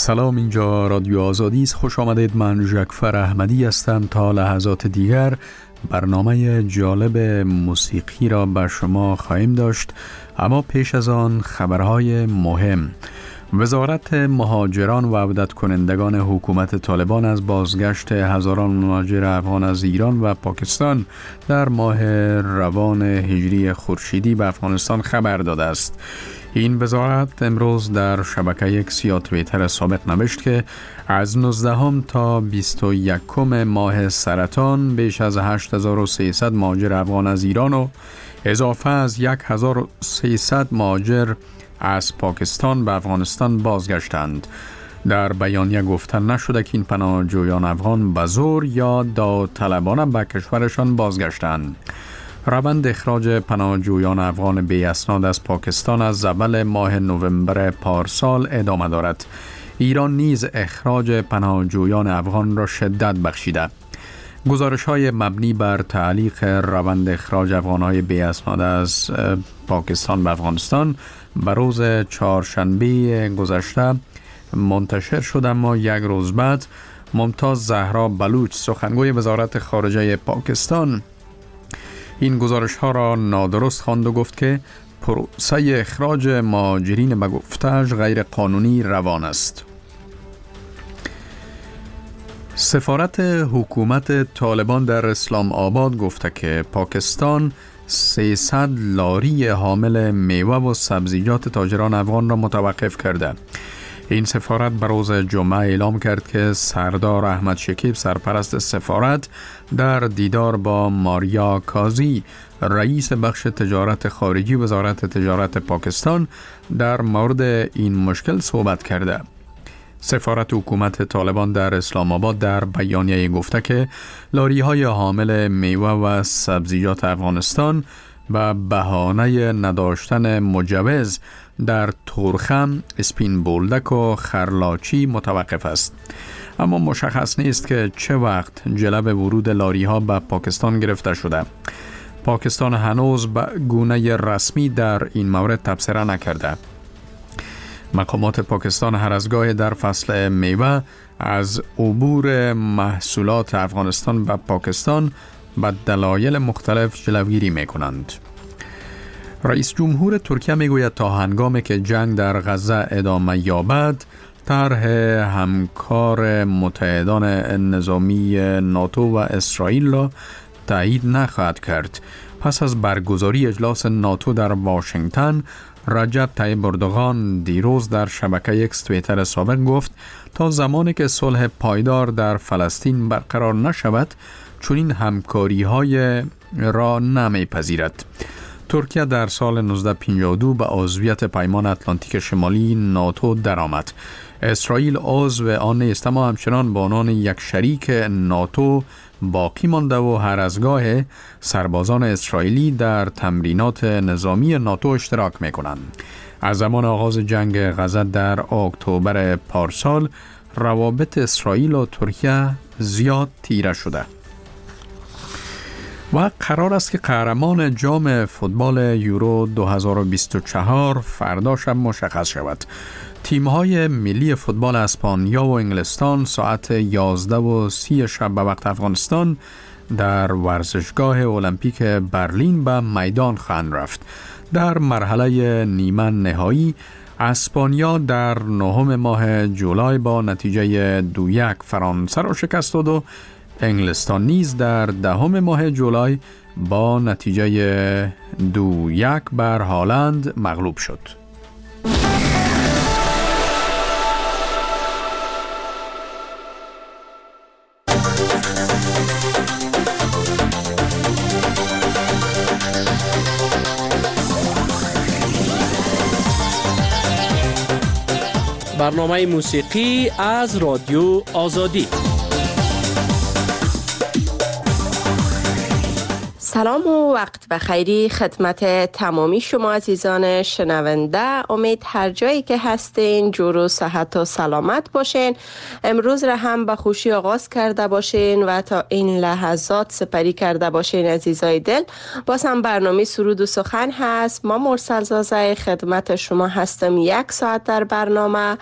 سلام، اینجا رادیو آزادی است. خوش آمدید. من ژکفر احمدی هستم. تا لحظات دیگر برنامه جالب موسیقی را بر شما خواهیم داشت، اما پیش از آن خبرهای مهم. وزارت مهاجران و عودت کنندگان حکومت طالبان از بازگشت هزاران مهاجر افغان از ایران و پاکستان در ماه روان هجری خورشیدی به افغانستان خبر داده است. این وزارت امروز در شبکه اکس یا توییتر سابق نوشت که از 19 تا 21 ماه سرطان بیش از 8300 مهاجر افغان از ایران و اضافه از 1300 مهاجر از پاکستان به افغانستان بازگشتند. در بیانیه گفته نشده که این پناهجویان افغان به زور یا داوطلبانه به کشورشان بازگشتند. روند اخراج پناهجویان افغان بی اسناد از پاکستان از اول ماه نوامبر پارسال ادامه دارد. ایران نیز اخراج پناهجویان افغان را شدت بخشیده. گزارش‌های مبنی بر تعلیق روند اخراج افغان‌های بی اسناد از پاکستان به افغانستان به روز چهارشنبه گذشته منتشر شد، اما یک روز بعد ممتاز زهرا بلوچ، سخنگوی وزارت خارجه پاکستان، این گزارش‌ها را نادرست خواند و گفت که پروسه اخراج مهاجرین به گفته‌اش غیر قانونی روان است. سفارت حکومت طالبان در اسلام آباد گفته که پاکستان 300 لاری حامل میوه و سبزیجات تاجران افغان را متوقف کرده. این سفارت به روز جمعه اعلام کرد که سردار احمد شکیب، سرپرست سفارت، در دیدار با ماریا کازی، رئیس بخش تجارت خارجی وزارت تجارت پاکستان، در مورد این مشکل صحبت کرده. سفارت حکومت طالبان در اسلام آباد در بیانیه گفته که لاری‌های حامل میوه و سبزیجات افغانستان به بهانه نداشتن مجوز در تورخم، اسپین بولدک و خرلاچی متوقف است. اما مشخص نیست که چه وقت جلب ورود لاری‌ها به پاکستان گرفته شده. پاکستان هنوز به گونه رسمی در این مورد تبصره نکرده. مقامات پاکستان هر از گاهی در فصل میوه از عبور محصولات افغانستان به پاکستان به دلایل مختلف جلوگیری می‌کنند. رئیس جمهور ترکیه میگوید تا هنگامی که جنگ در غزه ادامه یابد، طرح همکار متحدان نظامی ناتو و اسرائیل را تایید نخواهد کرد. پس از برگزاری اجلاس ناتو در واشنگتن، رجب طیب اردوغان دیروز در شبکه اکس توییتر سابق گفت تا زمانی که صلح پایدار در فلسطین برقرار نشود، چنین همکاری‌های را نمی‌پذیرد. ترکیه در سال 1952 به عضویت پیمان اتلانتیک شمالی ناتو درآمد. اسرائیل عضو آن نیست، اما همچنان به عنوان یک شریک ناتو باقی مانده و هر از گاه سربازان اسرائیلی در تمرینات نظامی ناتو اشتراک می‌کنند. از زمان آغاز جنگ غزه در اکتبر پارسال، روابط اسرائیل و ترکیه زیاد تیره شده و قرار است که قهرمان جام فوتبال یورو 2024 فردا شب مشخص شود. تیم‌های ملی فوتبال اسپانیا و انگلستان ساعت 11:30 شب به وقت افغانستان در ورزشگاه المپیک برلین به میدان خواهند رفت. در مرحله نیمه نهایی اسپانیا در 9 ماه جولای با نتیجه 2-1 فرانسه را شکست داد و انگلستان نیز در 10 ماه جولای با نتیجه 2-1 بر هالند مغلوب شد. برنامه موسیقی از رادیو آزادی. سلام و وقت بخیری خدمت تمامی شما عزیزان شنونده. امید هر جایی که هستین جور و صحت و سلامت باشین. امروز را هم به خوشی آغاز کرده باشین و تا این لحظات سپری کرده باشین عزیزای دل. باز هم برنامه سرود و سخن هست. ما مرسل زازه خدمت شما هستم 1 ساعت در برنامه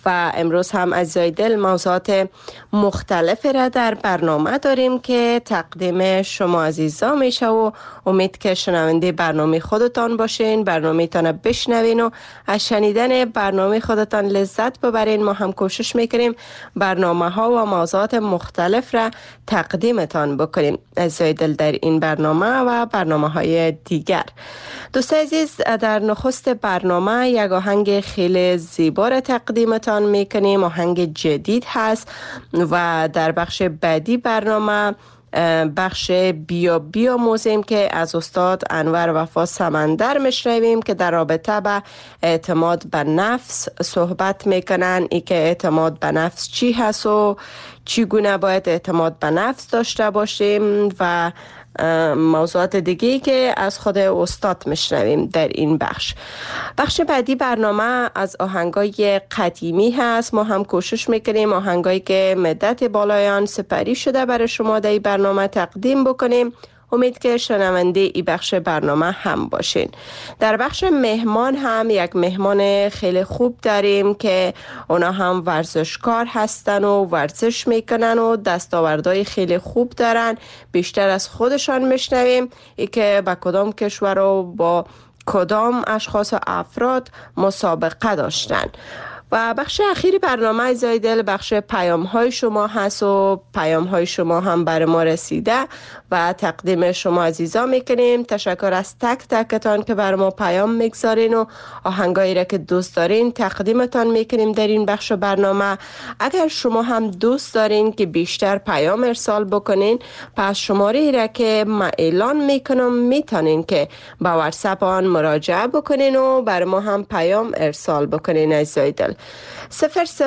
و امروز هم عزیزای دل موضوعات مختلف را در برنامه داریم که تقدیم شما عزیزا میشه و امید که شنونده برنامه خودتان باشین، برنامه تان بشنوین و از شنیدن برنامه خودتان لذت ببرین. ما هم کوشش میکنیم برنامه ها و موضوعات مختلف را تقدیمتان بکنیم عزیزای دل در این برنامه و برنامه های دیگر. دوستان عزیز، در نخست برنامه یک آهنگ خیلی زیبا را تقدیمتان میکنیم. آهنگ جدید هست و در بخش بعدی برنامه بخش بیا موزیم که از استاد انور وفا سمندر میشنویم که در رابطه به اعتماد به نفس صحبت میکنن. ای که اعتماد به نفس چی هست و چگونه باید اعتماد به نفس داشته باشیم و موضوعات دیگه که از خود استاد میشنویم در این بخش بعدی برنامه از آهنگای قدیمی هست. ما هم کوشش میکنیم آهنگایی که مدت بالایان سپری شده برای شما در این برنامه تقدیم بکنیم. امید که شنونده ای بخش برنامه هم باشین. در بخش مهمان هم یک مهمان خیلی خوب داریم که اونا هم ورزشکار هستن و ورزش میکنن و دستاوردهای خیلی خوب دارن. بیشتر از خودشان میشنویم ای که با کدام کشور و با کدام اشخاص و افراد مسابقه داشتن. و بخش اخیری برنامه زایدل بخش پیام های شما هست و پیام های شما هم بر ما رسیده و تقدیم شما عزیزا میکنیم. تشکر از تک تکتان که بر ما پیام میگذارین و آهنگایی را که دوست دارین تقدیمتان میکنیم در این بخش برنامه. اگر شما هم دوست دارین که بیشتر پیام ارسال بکنین، پس شماره را که ما اعلان میکنم میتونین که با واتساپ آن مراجعه بکنین و بر ما هم پیام ارسال بکنین عزیزای دل. 004202221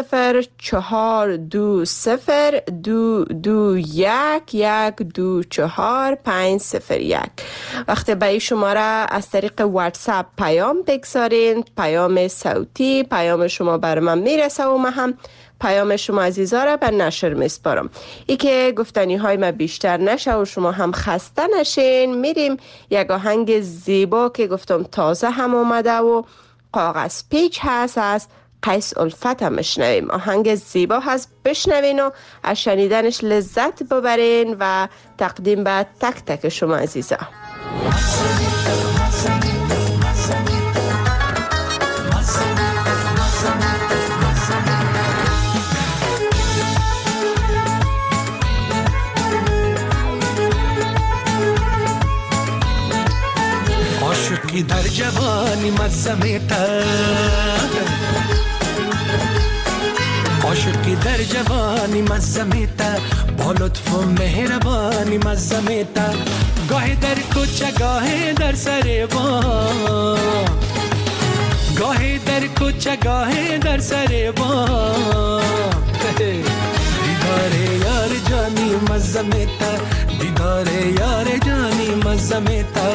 وقتی به این شماره از طریق واتساپ پیام بگذارین، پیام صوتی، پیام شما بر من میرسه و من هم پیام شما عزیزا را به نشر میسپارم. ای که گفتنی های ما بیشتر نشه و شما هم خسته نشین، میریم یک آهنگ زیبا که گفتم تازه هم اومده و کاغذ پیچ هست از قیس الفت هم بشنویم. آهنگ زیبا هست، بشنوین و از شنیدنش لذت ببرین و تقدیم به تک تک شما عزیزا. عاشقی در جوانی مزمیتا، عاشقی در جوانی مزمیتا، با لطف و مهربانی مزمیتا، گاهی در کوچه گاهی در سر بام، گاهی در کوچه گاهی در سر بام، دیدار یار جانی مزمیتا، دیدار یار جانی مزمیتا.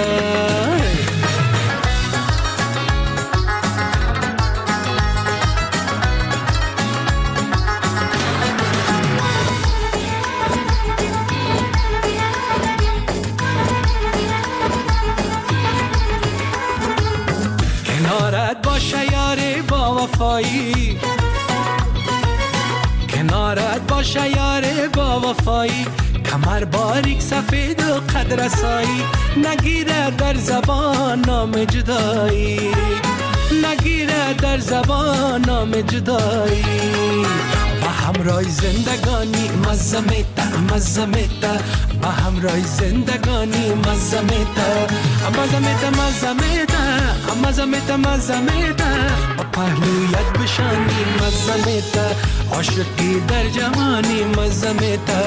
وفایی کنارت باشه یار با وفایی، کمر باریک سفید و قد رسایی، نگیره در زبان نام جدایی، نگیره در زبان نام جدایی، با همراه زندگانی مزمیتا مزمیتا، با همراه زندگانی مزمیتا مزمیتا مزمیتا مزمیتا مزمیتا، با پهلویت بشانی مزمیتا، عاشقی در جوانی مزمیتا.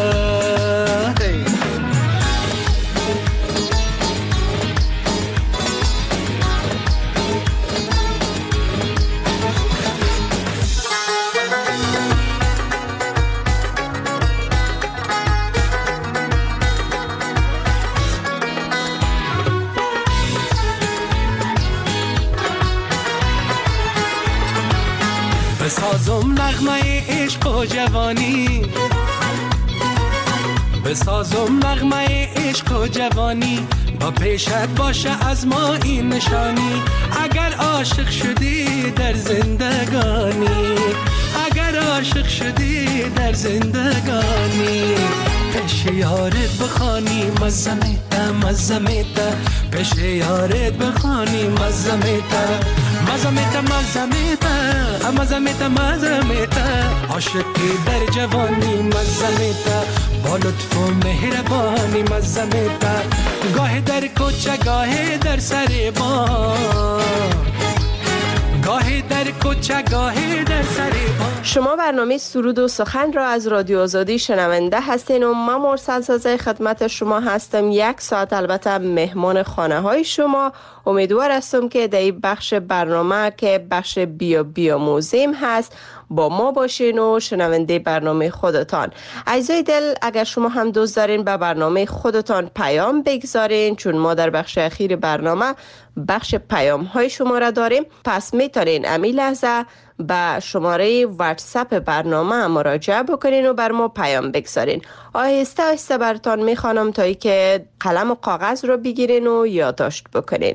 بسازم نغمه عشق و جوانی، بسازم نغمه عشق و جوانی، با پیشت باشه از ما این نشانی. اگر عاشق شدی در زندگانی، اگر عاشق شدی در زندگانی، پیش یارت بخوانی مزمیتا مزمیتا، پیش یارت بخوانی مزمیتا مزمیتا مزمیتا مزمیتا مزمیتا، عاشقی در جوانی مزمیتا، با لطف و مهربانی مزمیتا، گاه در کوچه گاه در سر بام، گاه در کوچه گاه در سر بام. شما برنامه سرود و سخن را از رادیو آزادی شنونده هستین و من مرسل سازه خدمت شما هستم. 1 ساعت البته مهمان خانه های شما. امیدوار هستم که در این بخش برنامه که بخش بیاموزیم هست با ما باشین و شنونده برنامه خودتان. عزیزای دل، اگر شما هم دوست دارین به برنامه خودتان پیام بگذارین، چون ما در بخش اخیر برنامه بخش پیام های شما را داریم، پس میتونین امی لحظه به شماره واتساپ برنامه مراجعه بکنین و بر ما پیام بگذارین. آهسته آهسته براتان میخوانم تا ای که قلم و کاغذ رو بگیرین و یادداشت بکنین.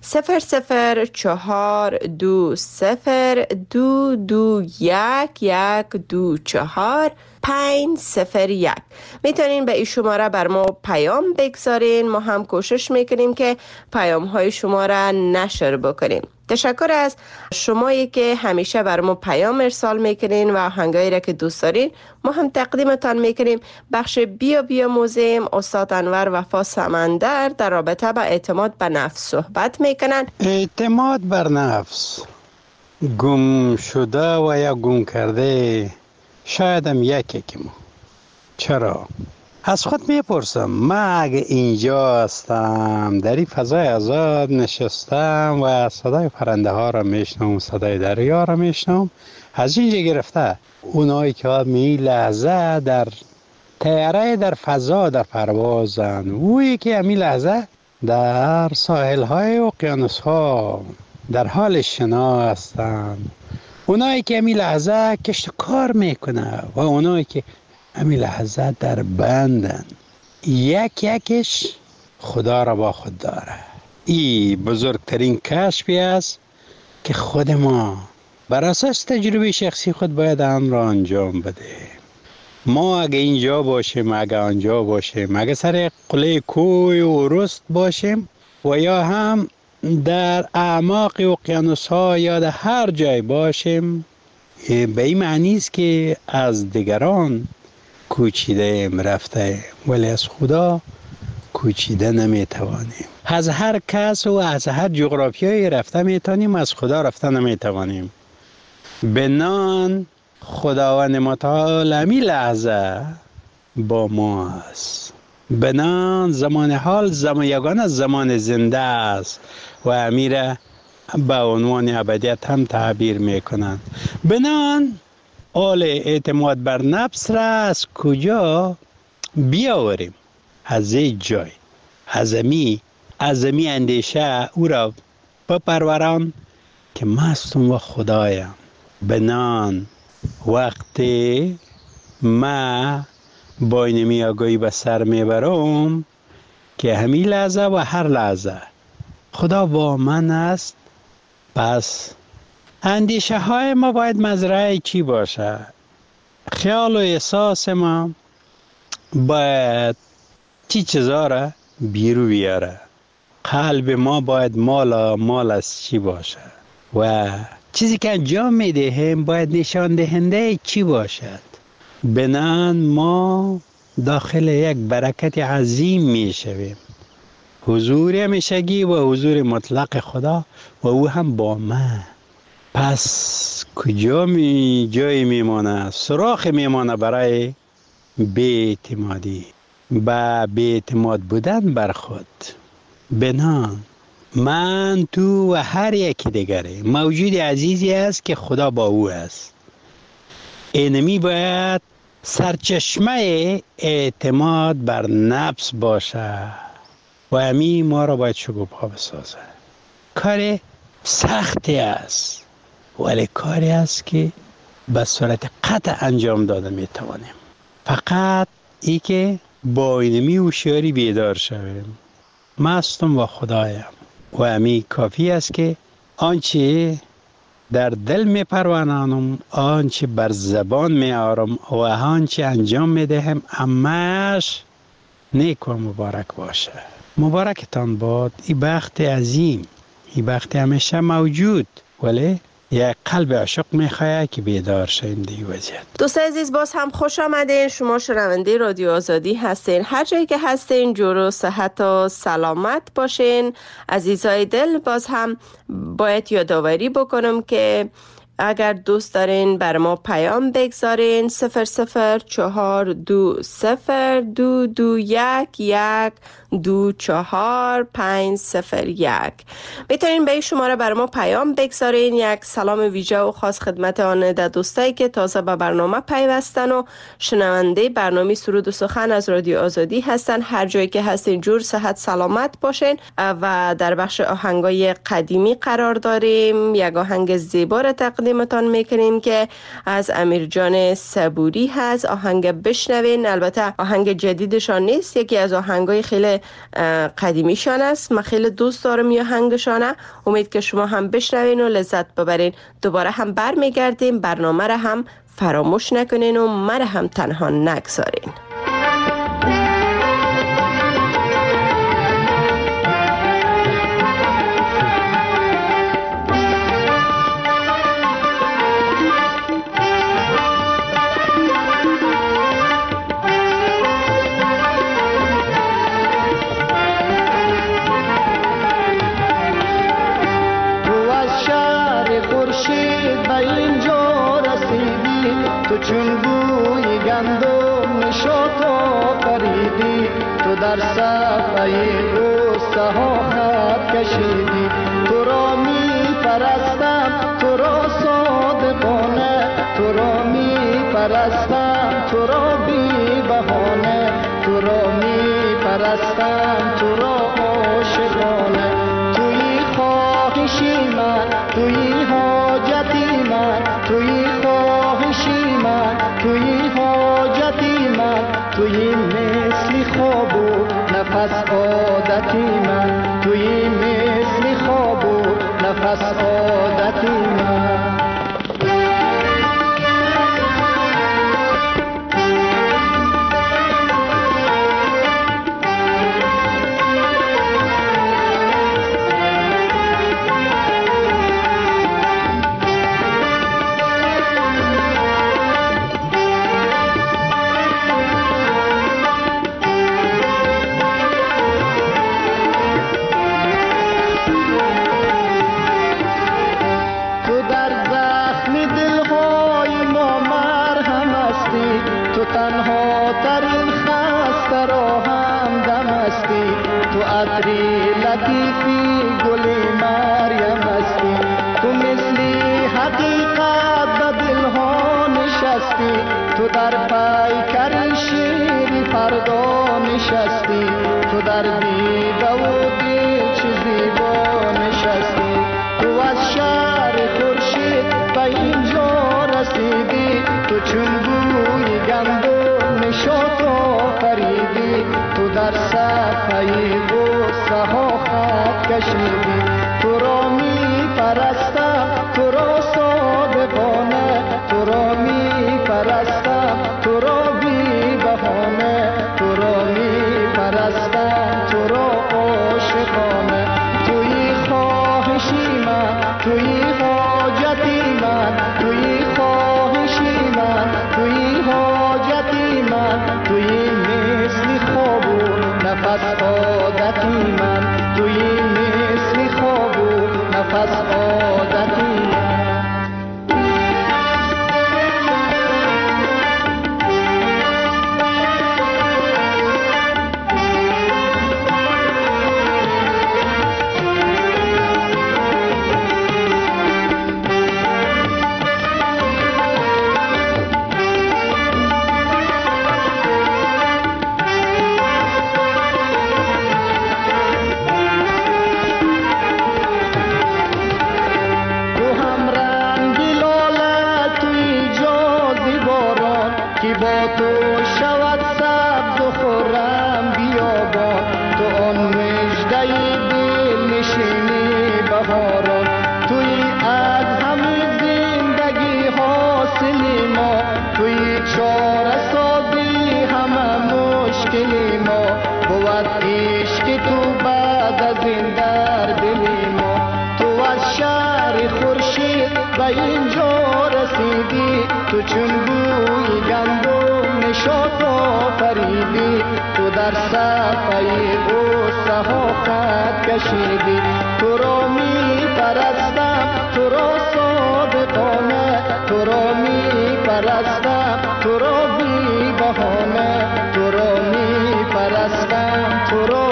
002-221-124-501. میتونین به این شماره بر ما پیام بگذارین. ما هم کوشش میکنیم که پیام های شما را نشر بکنیم. تشکر از شمایی که همیشه بر ما پیام ارسال میکنین و آهنگایی را که دوست دارین ما هم تقدیمتان میکنیم. بخش بیاموزیم استاد انور وفا سمندر در رابطه با اعتماد به نفس صحبت میکنن. اعتماد بر نفس گم شده و یا گم کرده شاید هم یکی که ما. چرا؟ از خود میپرسم، من اگه اینجا هستم در این فضای آزاد نشستم و صدای پرنده ها را میشنم، صدای دریا را میشنم، از اینجا گرفته اونایی که می لحظه در طیاره در فضا در پروازن، اویی که همی لحظه در ساحل های اقیانوس ها در حال شنا هستند، اونایی که همی لحظه کشت کار میکنه و اونایی که همین لحظه در بندن، یکش خدا را با خود داره. این بزرگترین کشفی است که خود ما بر اساس تجربه شخصی خود باید آن را انجام بده. ما اگه اینجا باشیم، اگه آنجا باشیم، اگه سر قله کوه و رست باشیم و یا هم در اعماق اقیانوس ها یا در هر جای باشیم، به این معنی است که از دیگران کوچیده رفته، ولی از خدا کوچیده نمیتوانیم. از هر کس و از هر جغرافیایی رفته میتونیم، از خدا رفته نمیتوانیم. بنان خداوند متعال همی لحظه با ما است. بنان زمان حال یگانه زمان زنده است و امیره به عنوان ابدیت هم تعبیر میکنند. بنان آل اعتماد بر نفس را از کجا بیاوریم؟ از این جای، از امی اندیشه او را بپروران که مستم و خدایم. بنان وقتی ما با اینمی آگاهی به سر میبرم که همین لحظه و هر لحظه خدا با من است، پس اندیشه های ما باید مزرعه چی باشه؟ خیال و احساس ما باید چی چیزا را بیرو بیاره؟ قلب ما باید مال از چی باشه؟ و چیزی که انجام میدهیم باید نشان دهنده چی باشد؟ بنان ما داخل یک برکت عظیم میشویم، حضور همیشگی و حضور مطلق خدا و او هم با من. پس کجا جایی میمانه؟ سراخ میمانه برای بی‌اعتمادی، با بی‌اعتماد بودن بر خود. بنان من تو و هر یکی دیگره موجود عزیزی است که خدا با او است. اینمی باید سرچشمه اعتماد بر نفس باشه و امی ما را باید شکوفا بسازه. کار سختی است ولی کاری است که به صورت قطع انجام داده میتوانیم. فقط ای که با اینمی هوشیاری بیدار شویم. مستم و خدایم و امی کافی است که آنچه در دل می پروانانم، آنچه بر زبان می آرم و آنچه انجام می دهم همش نیک و مبارک باشه. مبارکتان باد این بخت عظیم، این بخت همیشه موجود، ولی یک قلب عاشق میخواه که بیدار شویم دیگه وضعیت. دوست عزیز باز هم خوش آمدین. شما شنونده رادیو آزادی هستین. هر جایی که هستین جور و صحت و سلامت باشین. عزیزای دل باز هم باید یادآوری بکنم که اگر دوست دارین بر ما پیام بگذارین 004202221 24501 میتونین به این شماره بر ما پیام بگذارین. یک سلام ویژه و خاص خدمت آن دوستایی که تازه به برنامه پیوستن و شنونده برنامه سرود و سخن از رادیو آزادی هستن. هر جایی که هستین جور صحت سلامت باشین. و در بخش آهنگای قدیمی قرار داریم. یک آهنگ زیبا را تقدیمتان میکنیم که از امیر جان صبوری هست. آهنگ بشنوین. البته آهنگ جدیدشان نیست، یکی از آهنگای خیلی قدیمیشان است. من خیلی دوست دارم این آهنگشانه. امید که شما هم بشنوین و لذت ببرین. دوباره هم برمیگردیم. برنامه را هم فراموش نکنین و مرا هم تنها نگذارین. تو چون بوی گندم نشاط آفریدی، تو در صفحه روسته ها خط کشیدی. تو را می پرستم تو را صادقانه، تو را می پرستم تو را بی بهانه، تو را می پرستم تو را عاشقانه. توی خواهشی من، توی حاجتی من، توی خواهشی من، توی حاجتی من، توی مثل خواب و نفس عادتی من، توی مثل خواب و نفس عادتی من. تنها ترین خسته را هم دمستی، تو عطری لطیفی گلی مریم هستی. تو مثلی حقیقت به دلها نشستی، تو در پیکر شیری فردا نشستی، تو در دیده و دل چه زیبا نشستی. تو از شهر خورشید به اینجا رسیدی، تو چون بوی گندم نشاط آفریدی، تو در صفحه غصه ها خط کشیدی. تو را می پرستم تو را صادقانه، تو را می پرستم تو را بی بهانه، تو را می پرستم تو را عاشقانه. توی خواهشی من، توی حاجتی من، توی خواهشی من، توی حاجتی من، توی مثل خواب و نفس عادتی من، توی مثل خواب و نفس عادتی من. ای دل نشینی بهاران، توی از همه زندگی حاصلی ما، توی چاره سازی همه مشکلی ما، بود عشق تو بعد از این در دلی ما. تو از شهر خورشید به اینجا رسیدی، تو چون بوی گندم نشاط آفریدی، تو در صفحه غصه ها خط کشیدی. تو را می پرستم تو را صادقانه، تو را می پرستم تو را بی بهانه، تو را می پرستم تو را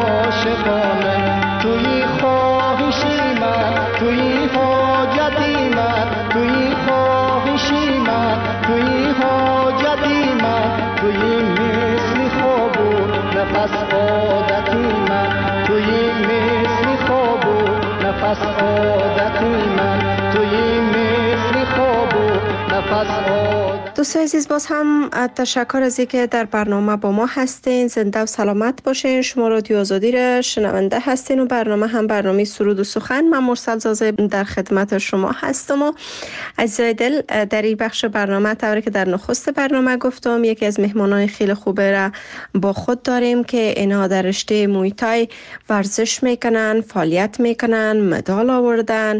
عاشقانه. توی خواهشی من، توی حاجتی من، توی خواهشی من، توی حاجتی من، توی مثل خواب و نفس عادتی من، توی مثل خواب و نفس عادتی من، توی مثل خواب و نفس عادتی. دوستان عزیز، باز هم تشکر از اینکه در برنامه با ما هستین. زنده و سلامت باشین. شما رادیو آزادی را شنونده هستین و برنامه هم برنامه سرود و سخن. من مرسل زازه در خدمت شما هستم و عزیزای دل، در این بخش برنامه طوری که در نخست برنامه گفتم، یکی از مهمانان خیلی خوبه را با خود داریم که اینها در رشته مویتای ورزش میکنن، فعالیت میکنن، مدال آوردن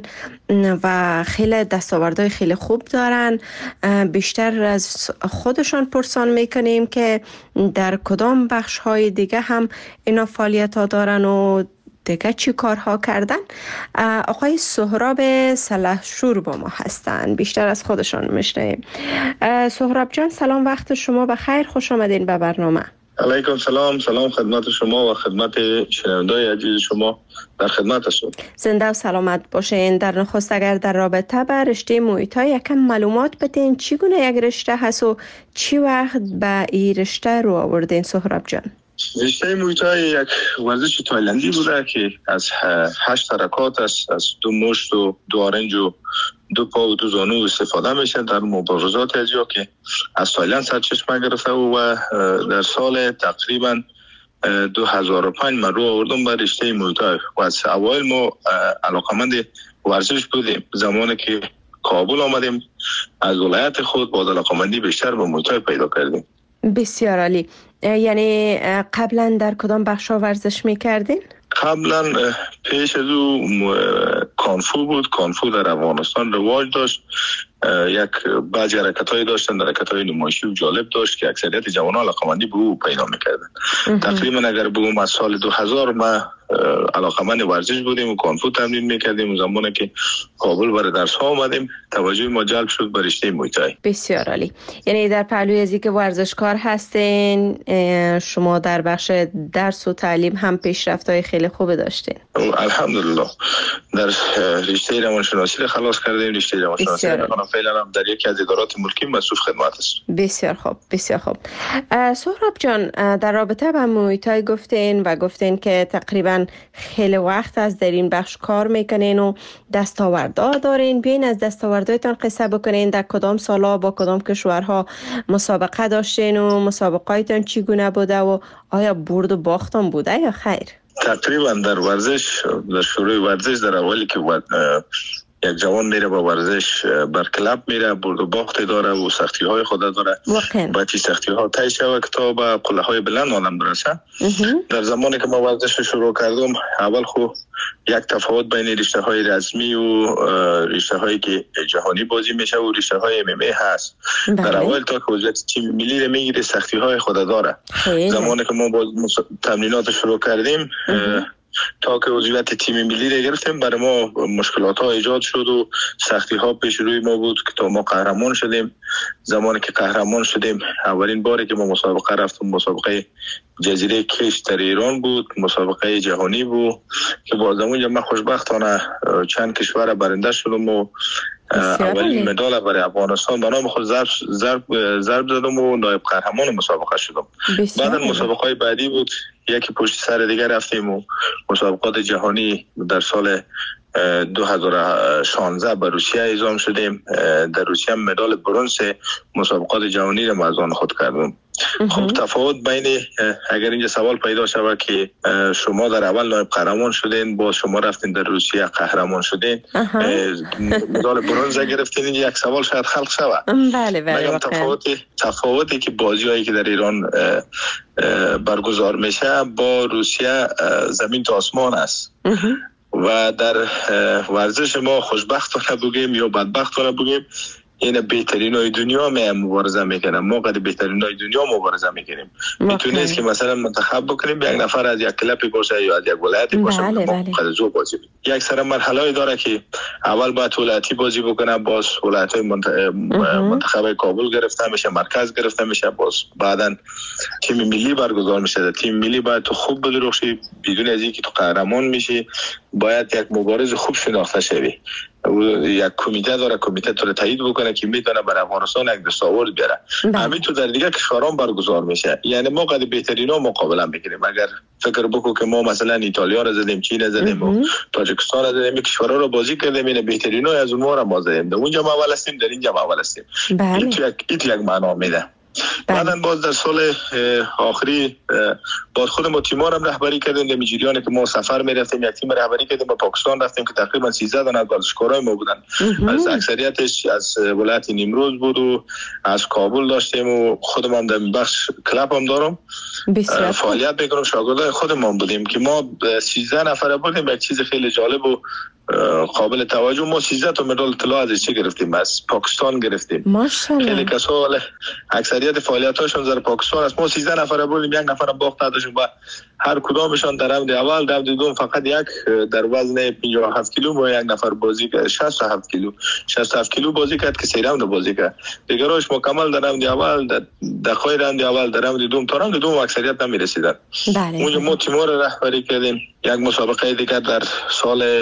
و خیلی دستاوردهای خیلی خوب دارن. بیشتر از خودشان پرسان میکنیم که در کدام بخش های دیگه هم اینا فعالیت ها دارن و دیگه چی کارها کردن. آقای سهراب سلحشور با ما هستن، بیشتر از خودشان میشنیم. سهراب جان سلام، وقت شما بخیر، خوش آمدین به برنامه. علیکم سلام. سلام خدمت شما و خدمت شنوندای عزیز شما، در خدمت هستم. زنده و سلامت باشین. در نخست اگر در رابطه با رشته مویتای یکم معلومات بدین، چگونه یک رشته هست و چی وقت به این رشته رو آوردین سهراب جان؟ رشته مویتای یک ورزش تایلندی بوده که از 8 حرکات است، از 2 مشت و 2 آرنج و 2 پا و 2 زانو استفاده میشه در مبارزات اجزا که از تایلند سرچشمه گرفته و در سال تقریبا 2005 من رو آوردم به رشته مویتای و از اوایل ما علاقمند ورزش بودیم. زمانی که کابل آمدیم از ولایت خود با علاقمندی بیشتر به مویتای پیدا کردیم. بسیار عالی. یعنی قبلا در کدام بخش ورزش میکردین؟ قبلا پیش از او کانفو بود. کانفو در افغانستان رواج داشت. یک بعضی حرکت‌های داشتن، حرکت‌های نمایشی و جالب داشت که اکثریت جوانان علاقمندی به او پیدا می‌کردن. تقریبا اگر بگم از سال 2000 ما علاقمند ورزش بودیم و کانفو تمرین می‌کردیم و زمانی که کابل برای درس‌ها آمدیم توجه ما جلب شد به رشته مویتای. بسیار عالی. یعنی در پهلوی از اینکه ورزشکار هستین، شما در بخش درس و تعلیم هم پیشرفت‌های خیلی خوب داشتین. الحمدلله. در رشته روانشناسی خلاص کردیم. رشته روانشناسی فعلا هم در یکی از ادارات ملکی مصروف خدمت است. بسیار خوب، بسیار خوب. سهراب جان، در رابطه با مویتای گفتین که تقریبا خیلی وقت از در این بخش کار میکنین و دستاوردها دارین. بیاین از دستاوردهایتان قصه بکنین. در کدام سالا با کدام کشورها مسابقه داشتین و مسابقهایتان چگونه بوده و آیا برد و باختان بوده یا خیر؟ تقریبا در ورزش، در شروع ورزش، در اولی که یک جوان میره با ورزش بر کلب میره، برد و باخت داره و سختی های خود داره. باید سختی ها طی شود تا به قله های بلند آدم برسه. در زمانی که ما ورزش شروع کردم، اول خو یک تفاوت بین رشته های رسمی و رشته هایی که جهانی بازی میشه و رشته های MMA هست. در اول تا که وضعیت تیم ملی رو میگیره سختی های خود داره. زمانی که ما با تمرینات شروع کردیم تا که عضویت تیم ملی را گرفتیم، برای ما مشکلات ها ایجاد شد و سختی ها پیش روی ما بود که تا ما قهرمان شدیم. زمانی که قهرمان شدیم، اولین باری که ما مسابقه رفتیم مسابقه جزیره کش در ایران بود، مسابقه جهانی بود که با اونجا من خوشبختانه چند کشور برنده شدم و اولین مدال برای افغانستان به نام خود ضرب زدم و نایب قهرمان مسابقه شدم. بعد مسابقه بعدی بود، یکی پشت سر دیگر رفتیم و مسابقات جهانی در سال 2016 به روسیه اعزام شدیم. در روسیه مدال برنز مسابقات جهانی را از آن خود کردم. خب تفاوت بین اگر اینجا سوال پیدا شود که شما در اول نایب قهرمان شدین، با شما رفتین در روسیه قهرمان شدین، مدال برنز گرفتین، اینجا یک سوال شاید خلق شود. بله بله. تفاوتی که بازی‌هایی که در ایران برگزار میشه با روسیه زمین تا آسمان است. و در ورزش ما خوشبختانه بگیم یا بدبختانه بگیم، این بهترینای دنیا مبارزه میکنن، ما قد بهترینای دنیا مبارزه میکنیم. میتونید که مثلا منتخب بکنیم یک نفر از یک کلپی باشه یا از یک ولایتی باشه، ما قد زو بازی یک سر مرحله داره که اول باید ولایتی بازی بکنه، باز ولایت منتخب کابل گرفته میشه، مرکز گرفته میشه، باز بعداً تیم ملی برگزار میشه. تیم ملی باید تو خوب بدرخشی، بدون از اینکه تو قهرمان میشی باید یک مبارز خوب شناخته شوی. یک کمیته داره، کمیته تو رو تایید بکنه که میتونه برای افغانستان یک دستاورد بیاره. همین تو در دیگه کشورام برگزار میشه. یعنی ما قد بهترینا مقابله میکنیم. اگر فکر بکو که ما مثلا ایتالیا رو زدیم، چین رو زدیم و تاجیکستان رو زدیم، کشورها رو بازی کردیم، این بهترینا از اونها رو ما زدیم. در اونجا ما اول هستیم، در اینجا ما اول هستیم. این یک معنا میده. بعدن باز در سال آخری باز خود ما تیم‌ها رو رهبری کردیم. در جریانی که ما سفر می‌رفتیم یک تیم رهبری کردیم، با پاکستان رفتیم که تقریبا 13 تا ورزشکارای ما بودن. از اکثریتش از ولایت نیمروز بود و از کابل داشتیم و خودم هم در بخش کلاب هم دارم فعالیت می‌کنم. شاگردای خودمون بودیم که ما 13 نفر بودیم. یک چیز خیلی جالب و قابل توجه، ما 13 تا مدال طلا ازش گرفتیم، از پاکستان گرفتیم. ماشاءالله. خیلی کسا اکثریت فعالیتاشون در پاکستان است. ما 13 نفر بودیم، یک نفر باخت داشتیم و هر کدامشون در راند اول، در دوم فقط یک در وزن 57 کیلو با یک نفر بازی کرد، 67 کیلو بازی کرد که 3 راند بازی کرد. دیگراش مکمل در راند اول، در دقایق راند اول، در راند دوم تا راند دوم اکثریت نمی‌رسیدن. بله. اونجا ما تیم‌ها رو رهبری کردیم. یک مسابقه دیگر در سال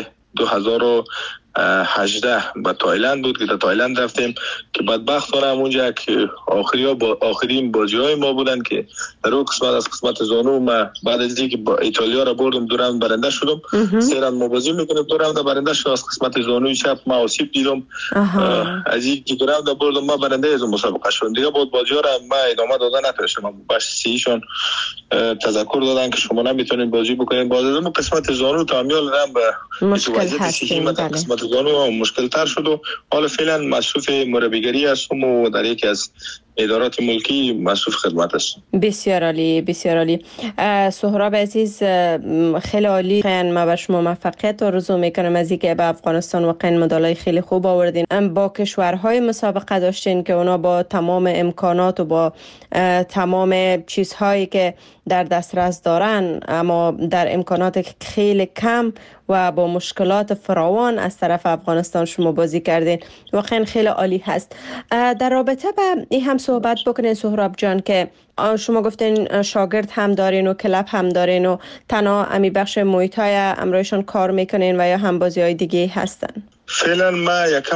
2018 به تایلند بود که در تایلند رفتیم که بدبختانه اونجا که آخرین بازی‌های ما بودن که در اون قسمت از قسمت زانو ما بعد از اینکه با ایتالیا را بردم دو راند برنده شدم. 3 راند ما بازی میکنیم، 2 راند برنده شدم. از قسمت زانوی چپ ما آسیب دیدم. از اینکه 2 راند بردم ما برنده از مسابقه شدم. دیگه بود بازی‌ها را ما ادامه دادن نتونستم. باش سیشون تذکر دادن که شما نمیتونید بازی بکنید. باز از اون قسمت زانو تعامل رم به مشکل هستیم. قسمت زانو مشکل تر شد و حالا فعلا مصروف مربیگری هستم و در یکی از ادارات ملکی مصروف خدمت است. بسیار عالی، بسیار عالی. سهراب عزیز، خیلی عالی. ما به شما موفقیت آرزو میکنم از اینکه به افغانستان واقعا مدالای خیلی خوب آوردین. با کشورهای مسابقه داشتین که اونا با تمام امکانات و با تمام چیزهایی که در دسترس دارن، اما در امکانات خیلی کم و با مشکلات فراوان از طرف افغانستان شما بازی کردین. واقعا خیلی عالی هست. در رابطه به این هم صحبت بکنین سهراب جان که شما گفتین شاگرد هم دارین و کلب هم دارین و تنها امی بخش محیط های امرایشان کار میکنین و یا هم بازی های دیگه هستن؟ فعلا ما یک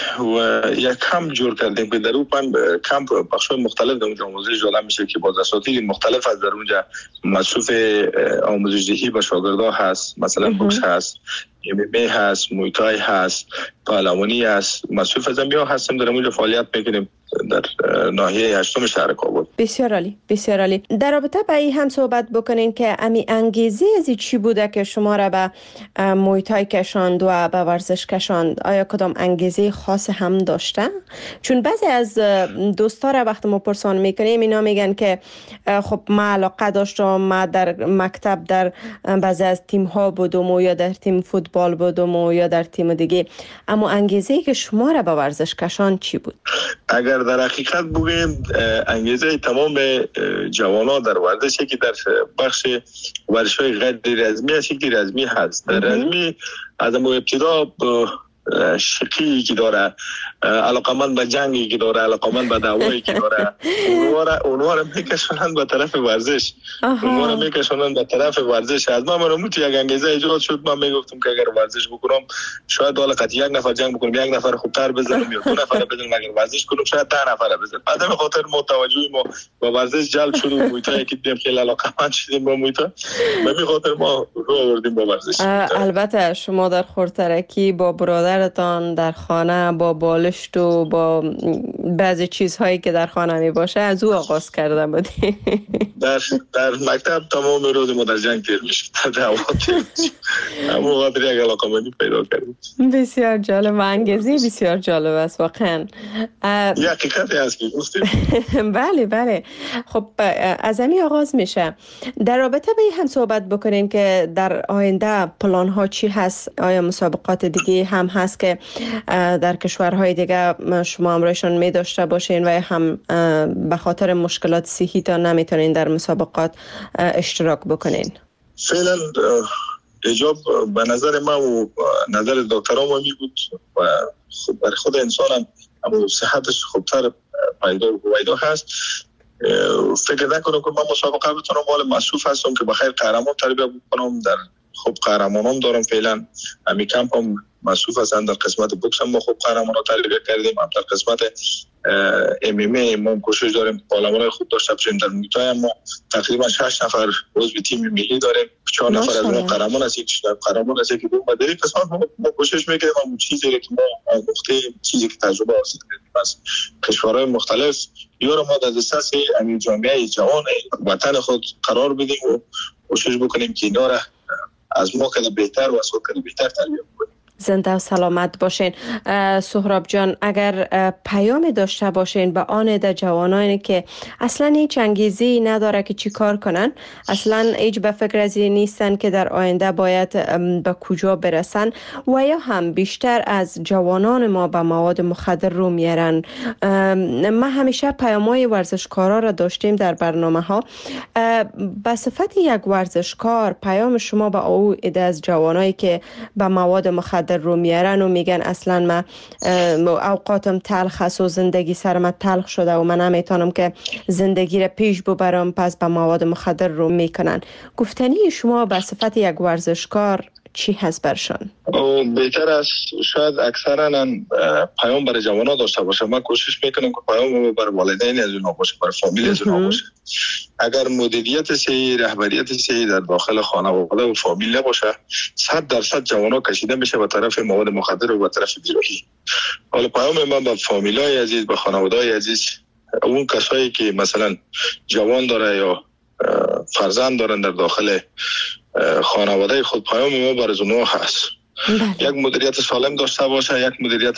کمپ جور کردیم که در اون کمپ بخش‌های مختلف در اونجا آموزش داده میشه که باز اساتید مختلف از در اونجا مصروف آموزش دهی به شاگردها هست. مثلا بوکس هست، MMA هست، مویتای هست، پهلوانی هست. مصروف از همین هستیم در اونجا فعالیت میکنیم در ناحیه 8 شهر کابل. بسیار عالی، بسیار عالی. در رابطه با این هم صحبت بکنین که امی انگیزه از چی بوده که شما را به مویتای کشاند و به ورزش کشاند؟ آیا کدام انگیزه خاص هم داشته؟ چون بعضی از دوستا را وقتی ما پرسان میکنیم اینا میگن که خب ما علاقه داشتم، ما در مکتب در بعضی از تیم ها بودم و یا در تیم فوتبال بودم و یا در تیم دیگه، اما انگیزه که شما را به ورزش کشاند چی بود؟ اگر در حقیقت بگویم انگیزه تمام جوانان در ورزشی که در بخش ورزش‌های غیر رسمی است که رسمی هست. رسمی از ابتدا شقی که داره، علاقمند به جنگی که داره، علاقمند به دعوایی که داره، اونها رو میکشونند به طرف ورزش. اونها رو میکشونند به طرف ورزش. از من یک انگیزه ایجاد شد. من میگفتم که اگر ورزش بکنم شاید حالا قطعی یک نفر جنگ بکنم، یک نفر خوبتر بزنم یا 2 نفر بزنم، اگر ورزش کنم شاید 10 نفر بزنم. بعد به خاطر توجه ما با ورزش جلب شد و محیط یکی دیم خیلی علاقمند شدیم با محیط. به خاطر ما رو آوردیم با ورزش. البته شما در خردترکی با برادرتان در خانه با بالشت و با بعضی چیزهایی که در خانه می باشه از او آغاز کرده بودی. در مکتب تمام روز ما در جنگ تیر میشد، در دعوات اما قدر یک علاقمندی پیدا کردیم. بسیار جالب و انگیزه بسیار جالب است واقعا. یک حقیقتی هست که گفتیم. بله. خب از همین آغاز میشه. در رابطه به هم صحبت بکنین که در آینده پلان ها چی هست؟ آیا مسابقات دیگه هم هست که در کشورهای دیگه شما امرایشان می داشته باشین و هم به خاطر مشکلات صحی تا نمیتونین در مسابقات اشتراک بکنین؟ فعلا اجاب به نظر من و نظر دکترام می بود و برای خود انسان هم صحتش خوبتر پیدا هست. فکر نکنم که من مسابقه بتونم مال مصروف هستم که بخیر قهرمان تربیت بکنم. در خوب قهرمانام دارم فعلا. همی کمپ هم مصروف هستن. در قسمت بوکس هم ما خوب قهرمانا تربیت کردیم. هم در قسمت MMA ما کوشش داریم قهرمانای خوب داشته باشیم. در میتای ما تقریبا 6 نفر عضو تیم ملی داریم. 4 نفر از اونها قهرمان هستن، 6 نفر قهرمان هستن که در این قسمت ما کوشش میکنیم اون چیزی که ما آموخته، چیزی که تجربه حاصل کردیم از کشورهای مختلف یا رو ما در دسترس همین جامعه جوان وطن خود قرار بدیم و کوشش بکنیم که اینا را از ما کده بهتر و از خود کده بهتر تربیت کنیم. زنده و سلامت باشین. سهراب جان، اگر پیام داشته باشین به آن ده جوانانی که اصلا هیچ انگیزی نداره که چی کار کنن، اصلا هیچ به فکر از این نیستن که در آینده باید به کجا برسن و یا هم بیشتر از جوانان ما به مواد مخدر رو میارن. ما همیشه پیامای ورزشکارا را داشتیم در برنامه ها. به صفت یک ورزشکار پیام شما به او ایده از جوانایی که به مواد مخدر رو میارن و میگن اصلا من اوقاتم تلخ است و زندگی سرم تلخ شده و من نمیتونم که زندگی را پیش ببرم، پس به مواد مخدر رو میکنن. گفتنی شما به صفت یک ورزشکار چی هست برشان؟ بهتر است شاید اکثرا پیام برای جوانا داشته باشه. من کوشش میکنم که پیام برای والدین از اونها باشه، برای فامیل از اونها باشه. اگر مدیریت صحیح، رهبریت صحیح در داخل خانواده و فامیل نباشه، 100% جوانا کشیده میشه به طرف مواد مخدر و به طرف بیروحی. حالا پیام من به فامیلای عزیز، به خانواده‌های عزیز، اون کسایی که مثلا جوان داره یا فرزند دارن در داخل خانواده خود، پیام ما برای اونها هست. یک مدیریت سالم داشته باشه،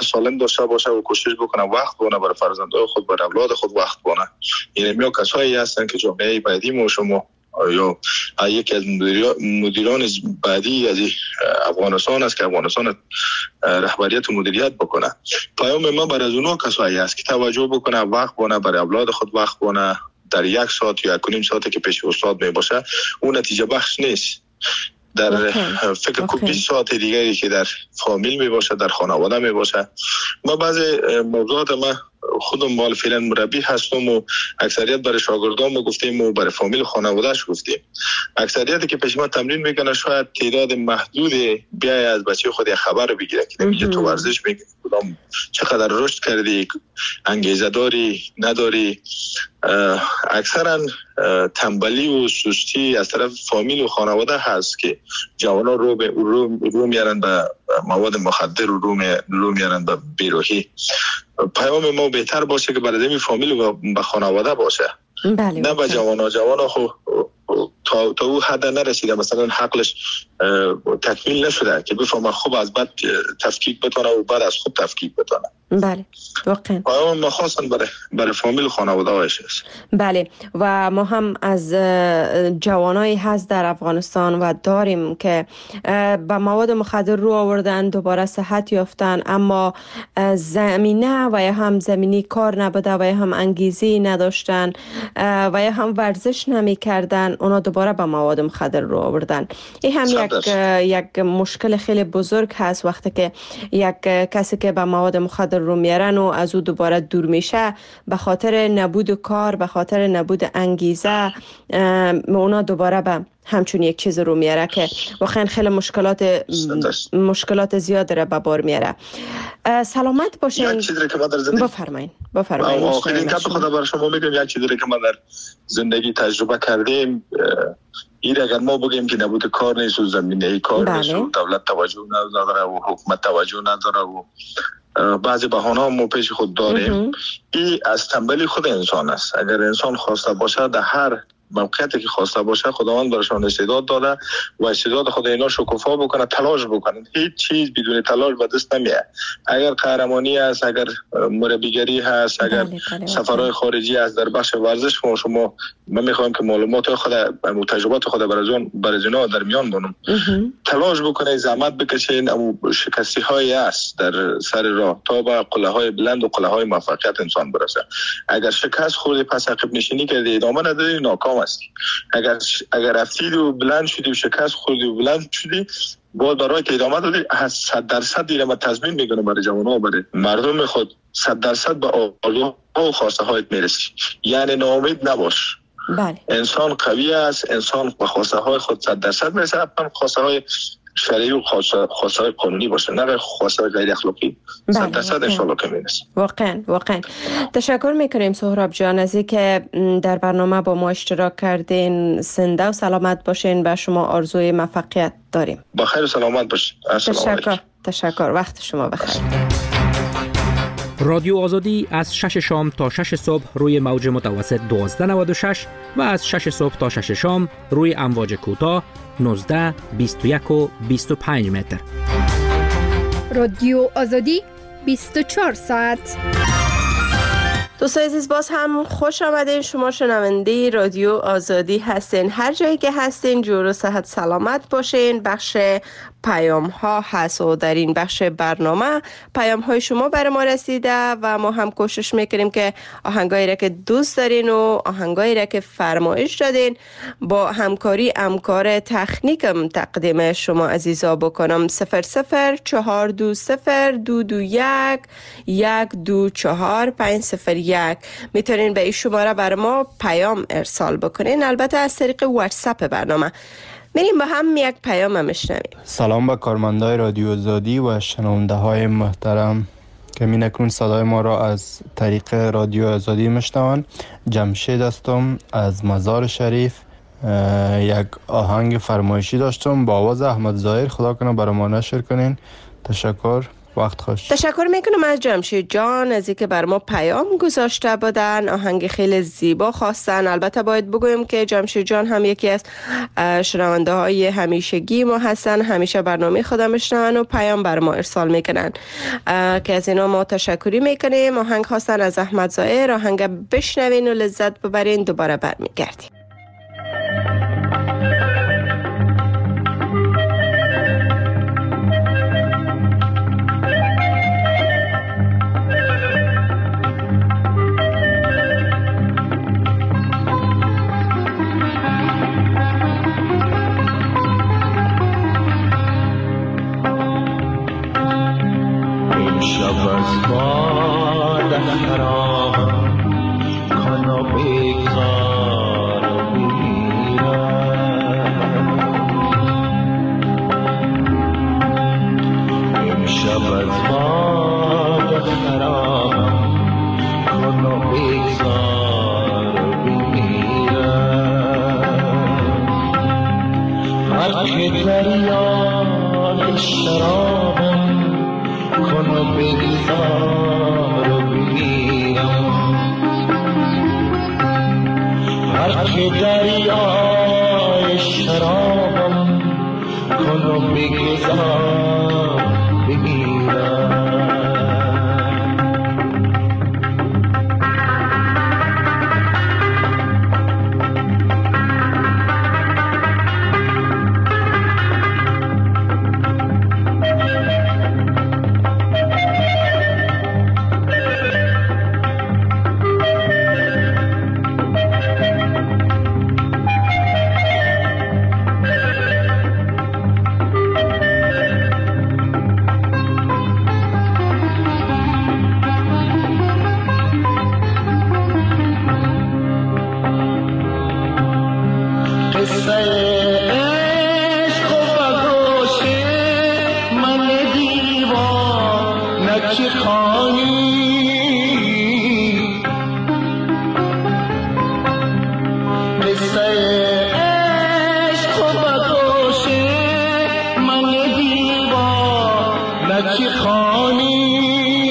و کوشش بکنه وقت بونه برای فرزندان خود، برای اولاد خود وقت بونه. این میو کسایی هستن که جامعه بعدی ما شما یا یکی از مدیران بعدی از افغانستان است که افغانستان رهبریت و مدیریت بکنه. پیام ما برای اونها کسایی است که توجه بکنه، وقت بونه برای اولاد خود، وقت بونه. در 1 ساعت یا 1.5 ساعتی که پیش استاد می باشه اون نتیجه بخش نیست. در فکر کو 20 ساعت دیگری که در فامیل می باشه، در خانواده می باشه. ما بعضی موضوعات ما خودم مال فعلا مربی هستم و اکثریت برای شاگردان ما گفتیم و برای فامیل خانوادهش گفتیم. اکثریتی که پیش ما تمرین میکنه شاید تعداد محدود بیای از بچه خود خبر بگیره که میگه تو ورزش میکنی کدام چقدر رشد کردی، انگیزه داری نداری. اکثرا تنبلی و سستی از طرف فامیل و خانواده هست که جوانا رو میارن به مواد مخدر و رو میارن به بیروحی. پیام ما بهتر باشه که برای فامیل و به خانواده باشه. بله، نه به جوانا خو تا او حد نرسیده، مثلا حقلش تکمیل نشده که بفهمه خوب از بد تفکیک بتونه و بعد از خوب تفکیک بتونه. بله واقعا پیام ما خاصا برای فامیل خانواده هایش است. بله و ما هم از جوانایی هست در افغانستان و داریم که با مواد مخدر رو آوردن، دوباره صحت یافتن، اما زمینه و یا هم زمینی کار نبوده و یا هم انگیزی نداشتن و یا هم ورزش نمی کردن، اونا دوباره با مواد مخدر رو آوردن. این هم یک مشکل خیلی بزرگ هست وقتی که یک کسی که با مواد مخدر رو میارن و از او دوباره دور میشه به خاطر نبود کار، به خاطر نبود انگیزه، اونا دوباره به همچون یک چیز رو میاره که واقعا خیلی مشکلات زیاد را به بار میاره. سلامت باشین. یک چیزی که ما در زندگی بفرمایید. آخرین کپ خدا بر شما میگم، یک چیزی که ما در زندگی تجربه کردیم، این اگر ما بگیم که نبود کار نیست و زمینه کار نیست و دولت توجه نداره و حکومت توجه نداره و بعضی بهانه هم پیش خود داریم، این از تنبلی خود انسان است. اگر انسان خواسته باشه در هر موقعیتی که خواسته باشه، خداوند برشان استعداد داده و استعداد خود اینا شکوفا بکنه، تلاش بکنه. هیچ چیز بدون تلاش به دست نمیاد. اگر قهرمانی است، اگر مربیگری هست، اگر سفرهای خارجی است، در بخش ورزش شما من میخوایم که معلومات خود و تجربات خود برای اینا در میان بونم. تلاش بکنه، زحمت بکشین، اما شکستی هایی است در سر راه تا به قله های بلند و قله های موفقیت انسان برسه. اگر شکست خوردی پس عقب نشینی کردی، ادامه ندادی، ناکام هستی. اگر رفتید و بلند شدی و شکست خوردی و بلند شدی، باید برای که ادامه دادی، 100% دیگه من تضمین میکنم برای جوان‌ها و برای مردم خود 100% به آرزوها و خواسته هایت میرسی. یعنی ناامید نباش. بله. انسان قوی است، انسان به خواسته های خود 100% میرسه. حتما خواسته های شرعی و خواسته های قانونی باشه، نه خواسته های غیر اخلاقی. 100% انشالله که میرسه. واقعا تشکر میکنیم سهراب جان از اینکه در برنامه با ما اشتراک کردین. زنده و سلامت باشین. به شما آرزوی موفقیت داریم. بخیر و سلامت باشین. تشکر. وقت شما بخیر. رادیو آزادی از 6 شام تا 6 صبح روی موج متوسط 1296 و از 6 صبح تا 6 شام روی امواج کوتاه 19، 21 و 25 متر. رادیو آزادی 24 ساعت. دوستان عزیز، باز هم خوش آمدین. شما شنونده رادیو آزادی هستین. هر جایی که هستین جور و صحت سلامت باشین. بخش پیام ها هست و در این بخش برنامه پیام های شما بر ما رسیده و ما هم کوشش میکنیم که آهنگایی را که دوست دارین و آهنگایی را که فرمایش دادین با همکاری امکار تکنیکم تقدیم شما عزیزا بکنم. 00420221124 501 میتونین به این شماره بر ما پیام ارسال بکنین، البته از طریق واتساپ برنامه. میریم با هم یک پیام میشنویم. سلام به کارمندای رادیو آزادی و شنونده های محترم که مینکنون صدای ما را از طریق رادیو آزادی میشنوند. جمشید هستم از مزار شریف. یک آهنگ فرمایشی داشتم با آواز احمد ظاهر، خدا کنه برای ما نشر کنین. تشکر. وقت خوش. تشکر میکنم از جمشید جان از اینکه بر ما پیام گذاشته بودن. آهنگ خیلی زیبا خواستن. البته باید بگویم که جمشید جان هم یکی از شنونده های همیشگی ما هستن، همیشه برنامه خودم میشنون و پیام بر ما ارسال میکنن که از اینا ما تشکری میکنیم. آهنگ خواستن از احمد ظاهر. آهنگ بشنوین و لذت ببرین. دوباره برمیگردیم. هرچی خوانی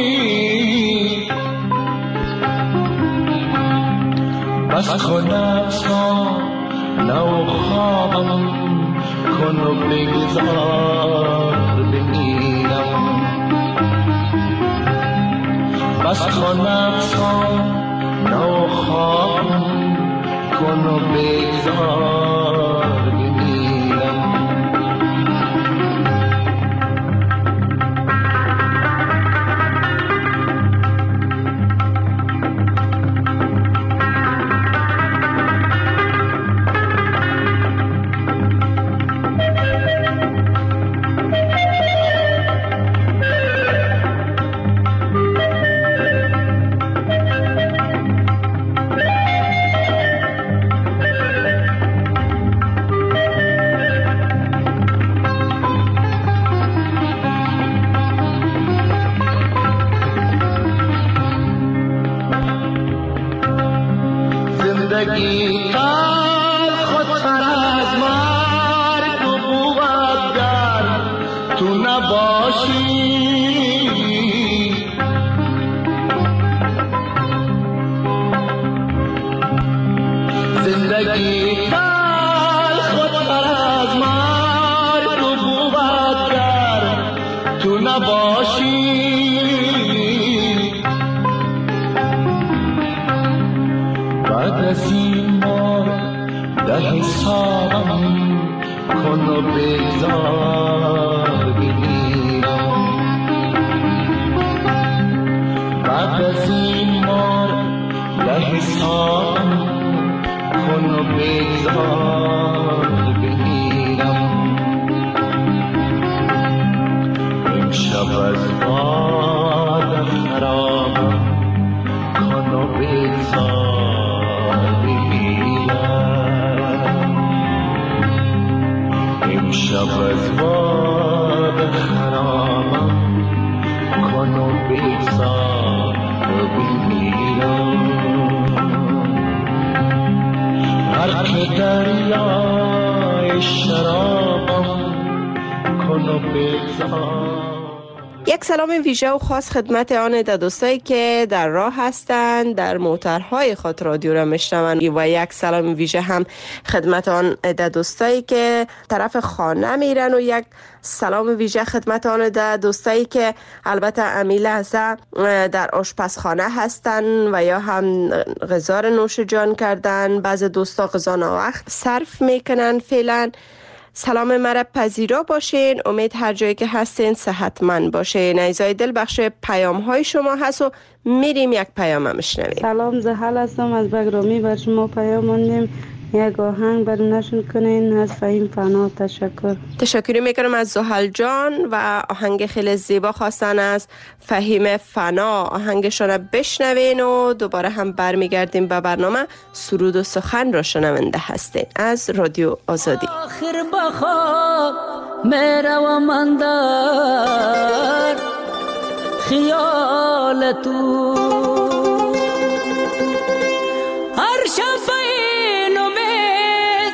بس کن افسان نو خوابم کن و بگذار بمیرم بس کن افسان نو خوابم کن و بگذار بمیرم زندگی تر خودتر از مرگ و بود گر تو نباشی زندگی تر خودتر از مرگ و بود گر تو نباشی بعد از این بار ده حسابم کن و بگذار بمیرم بعد از این بار ده حسابم کن و بگذار بمیرم امشب از باد خرابم کن و بگذار امشب از باد خرابم کن و بگذار بمیرم هر که دریای شرابم کن و بگذار. یک سلام ویژه و خاص خدمت آن دوستایی که در راه هستند، در موترهای خود رادیو را میشنوند و یک سلام ویژه هم خدمت آن دوستایی که طرف خانه میرن و یک سلام ویژه خدمت آن دوستایی که البته امی لحظه در آشپزخانه هستن و یا هم غذا نوش جان کردن. بعض دوستا غذا ناوقت صرف میکنن. فعلا سلام مرا پذیرا باشین. امید هر جایی که هستین صحتمند باشین. ایزای دل بخش پیام های شما هست و میریم یک پیام هم شنویم. سلام، زحل هستم از بگرامی. بر شما پیام موندیم، یک آهنگ بر نشون کنین از فهیم فنا. تشکر میکنم از زحل جان و آهنگ خیلی زیبا خواستن از فهیم فنا. آهنگشون بشنوین و دوباره هم برمیگردیم به برنامه سرود و سخن را شنونده هستین از رادیو آزادی. آخر بخواب میرو من در خیال تو، هر شب این امید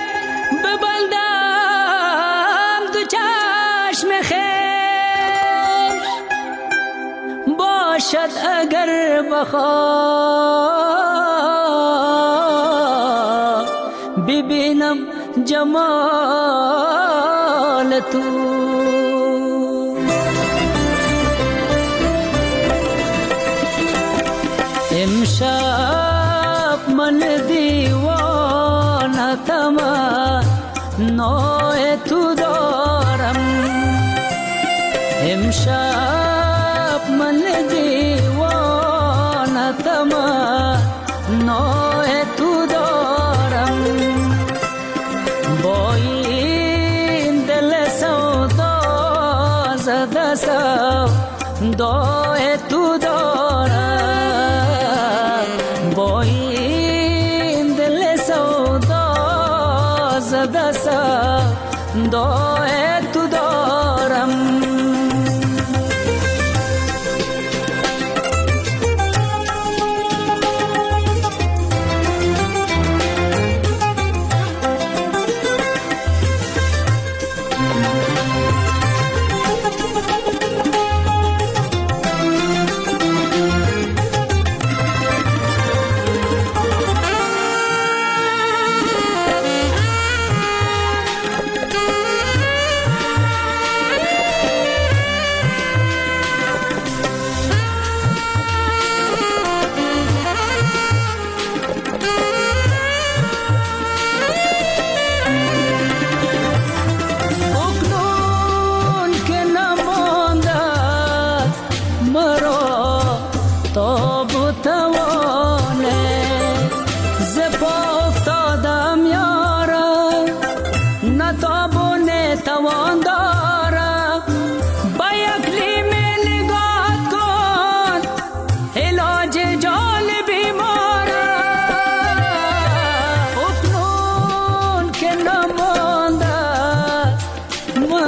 ببندم دو چشم خیش باشد اگر بخواب ببینم جمال تو. امشب من دیوانه تمنای تو دارم، امشب من دیوانه تمنای تو دارم. با این دل سودا زده سودای تو دارم، با این دل سودا زده سودای تو دارم.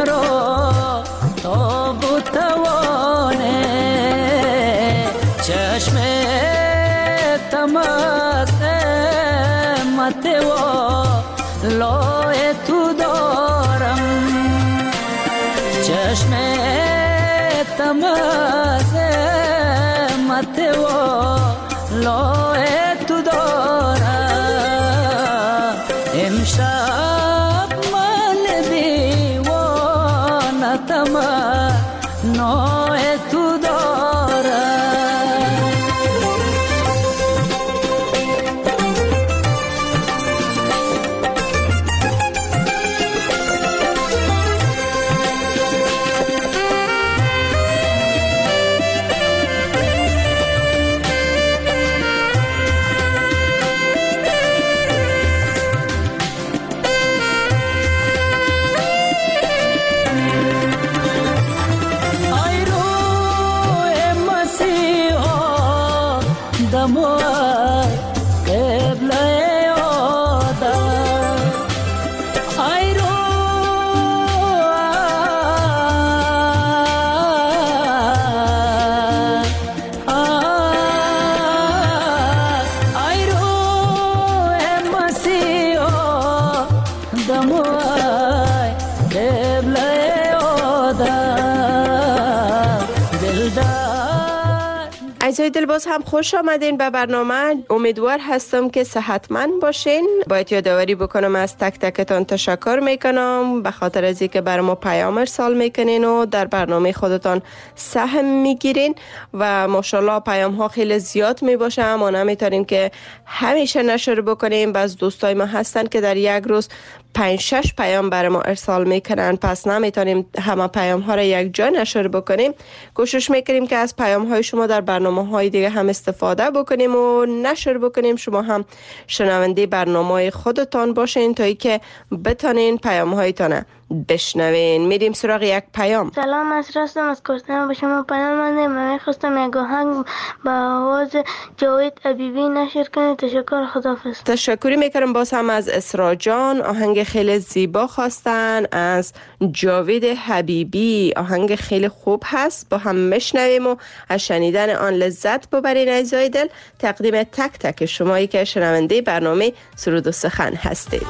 مرا تاب و توانه چشم تماس متوا لای تو دارم چشم تماس متوا لای تو دارم امشب من دیوانه تمنای تو دارم عزیزای دل باز هم خوش آمدین به برنامه. امیدوار هستم که صحتمند باشین. باید یادآوری بکنم از تک تکتان تشکر میکنم به خاطر از اینکه بر ما پیام ارسال میکنین و در برنامه خودتان سهم میگیرین و ماشاءالله پیام ها خیلی زیاد میباشه. ما نمیتونیم که همیشه نشر بکنیم. بعض دوستای ما هستن که در یک روز 5-6 پیام برای ما ارسال میکنن، پس نمیتونیم همه پیام ها را یک جا نشر بکنیم. کوشش میکنیم که از پیام های شما در برنامه های دیگه هم استفاده بکنیم و نشر بکنیم. شما هم شنونده برنامه خودتان باشین تا ای که بتانین پیام هایتان بشنوین. میریم سراغ یک پیام. سلام، از راستم از کردن به شما پیام منده. من خواستم یک آهنگ با آواز جاوید حبیبی نشر کنید. تشکر، خداحافظ. تشکری میکنم باز هم از اسرا جان. آهنگ خیلی زیبا خواستن از جاوید حبیبی. آهنگ خیلی خوب هست، با هم میشنویم و از شنیدن آن لذت ببرین. عزیزای دل، تقدیم تک تک شمایی که شنونده برنامه سرود و سخن هستید.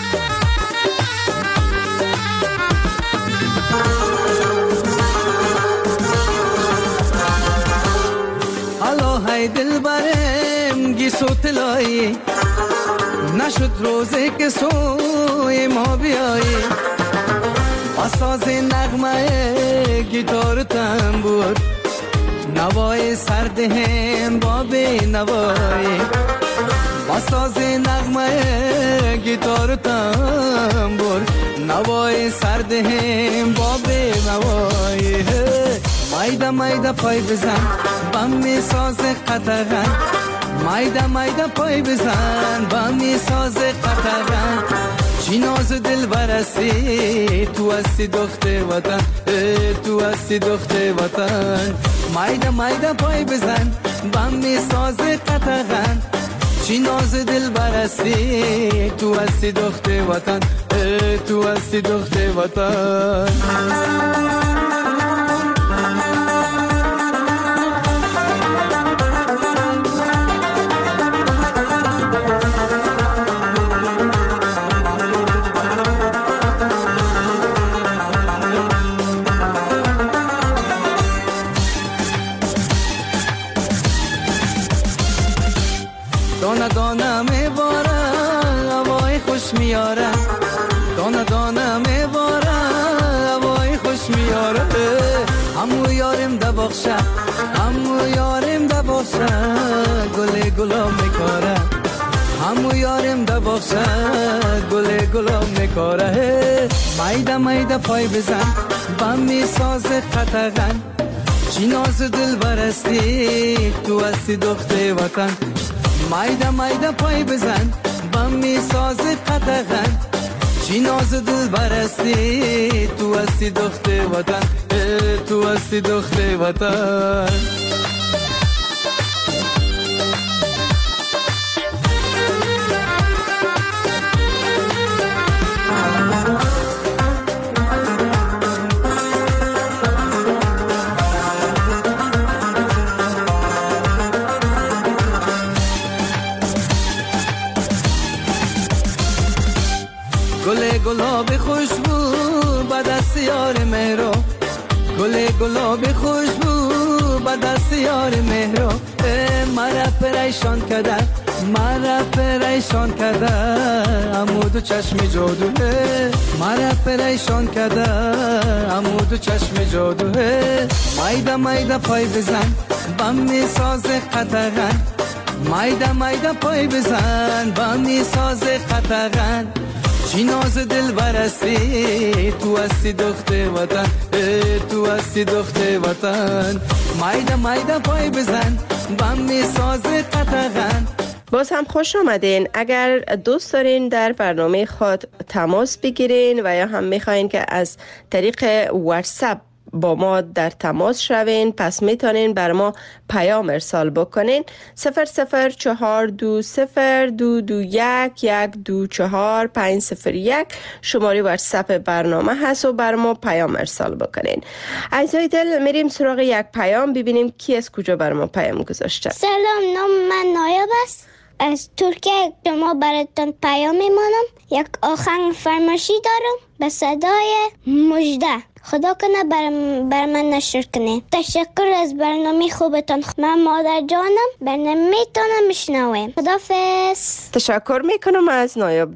های دل برم گیسو تلایی نشد روزه که سوی ما بیایی اساس نغمه گیتار تنبور نوای سرد هم باب نوایی اساس نغمه گیتار تنبور نوای سرد هم باب نوایی مایدا مایدا پای بزن بم می ساز قطغن مایدا مایدا پای بزن بم می ساز قطغن چی ناز دل برستی تو هستی دخت وطن تو هستی دخت وطن مایدا مایدا پای بزن بم می ساز قطغن چی ناز دل برستی تو هستی دخت وطن تو هستی دخت وطن دانه دانه میباره هوای خوش میاره دانه دانه میباره هوای خوش میاره همو یارم دباخشه همو یارم دباخشه گل گلام میکاره همو یارم دباخشه گل گلام میکاره مایدا مایدا پای بزن بم میساز قطغن چی ناز دل برستی تو هستی دخت وطن مایدا مایدا پای بزن بم میساز قطغن چی ناز دل برستی تو هستی دخت وطن تو هستی دخت وطن مهرو گل گلاب خوشبو با دست یار مهرو مرا پریشان کرده مرا پریشان کرده عمود و چشم جادو مرا پریشان کرده عمود و چشم جادو مایده مایده پای بزن بم میساز قطغن مایده مایده پای بزن بم میساز قطغن چی ناز دل برستی تو هستی دخت وطن تو هستی دخت وطن مایده مایده پای بزن بم میساز قطغن. باز هم خوش آمدین. اگر دوست دارین در برنامه خود تماس بگیرین و یا هم میخواین که از طریق واتساپ با ما در تماس شوین، پس میتونین بر ما پیام ارسال بکنین. 004202221124505 شماره واتساپ برنامه هست و بر ما پیام ارسال بکنین. عزیزای دل، میریم سراغ یک پیام ببینیم کی از کجا بر ما پیام گذاشته. سلام، نام من نایب است. از ترکیه شما براتون پیام میمانم. یک آهنگ فرمایشی دارم به صدای مژده. خدا کنه بر من نشر کنه. تشکر از برنامه خوبتان. من مادر جانم، برنامه میتونم میشنویم. خدافظ. تشکر میکنم از نایب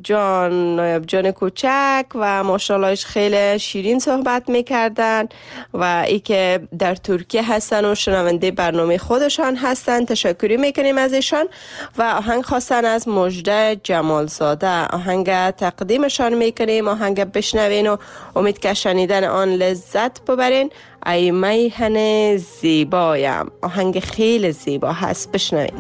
جان کوچک و ماشاءاللهش خیلی شیرین صحبت میکردن و ای که در ترکیه هستن و شنونده برنامه خودشان هستن. تشکری میکنیم از ایشان و آهنگ خواستن از مژده جمالزاده. آهنگ تقدیمشان میکنیم. آهنگ بشنوین و امید که شنیدن آن لذت ببرین. ای میهن زیبایم، آهنگ خیلی زیبا هست، بشنوین.